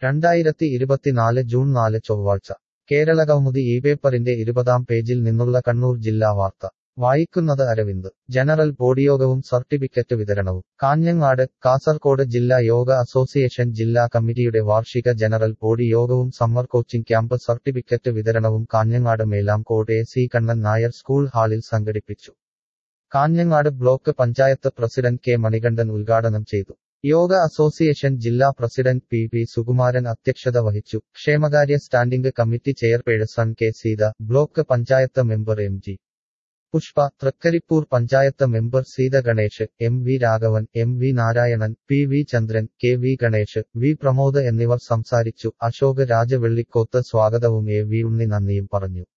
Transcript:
2024 June 4 ചൊവ്വാഴ്ച കേരളകൗമുദി ഈ പേപ്പറിന്റെ 20-ാം പേജിൽ നിന്നുള്ള കണ്ണൂർ ജില്ലാ വാർത്ത വായിക്കുന്നത് അരവിന്ദ് ജനറൽ ബോഡിയോഗവും സർട്ടിഫിക്കറ്റ് വിതരണവും കാഞ്ഞങ്ങാട് കാസർകോട് ജില്ലാ യോഗ അസോസിയേഷൻ ജില്ലാ കമ്മിറ്റിയുടെ വാർഷിക ജനറൽ ബോഡി യോഗവും സമ്മർ കോച്ചിംഗ് ക്യാമ്പ് സർട്ടിഫിക്കറ്റ് വിതരണവും കാഞ്ഞങ്ങാട് മേലാംകോട് സി കണ്ണൻ നായർ സ്കൂൾ ഹാളിൽ സംഘടിപ്പിച്ചു. Kanhangad block panchayat president K Manikandan ഉദ്ഘാടനം ചെയ്തു. യോഗ അസോസിയേഷൻ ജില്ലാ പ്രസിഡന്റ് പി സുകുമാരൻ അധ്യക്ഷത വഹിച്ചു. ക്ഷേമകാര്യ standing committee chairperson K Seetha, block panchayat member M G. Pushpa, Thrikaripur panchayat member Seetha Ganesh, M V. Raghavan, M V. Narayanan, P V. Chandran, K V. Ganesh, V. Pramod എന്നിവർ സംസാരിച്ചു. അശോക് രാജ വെള്ളിക്കോത്ത് സ്വാഗതവും എ.വി. ഉണ്ണി നന്ദിയും പറഞ്ഞു.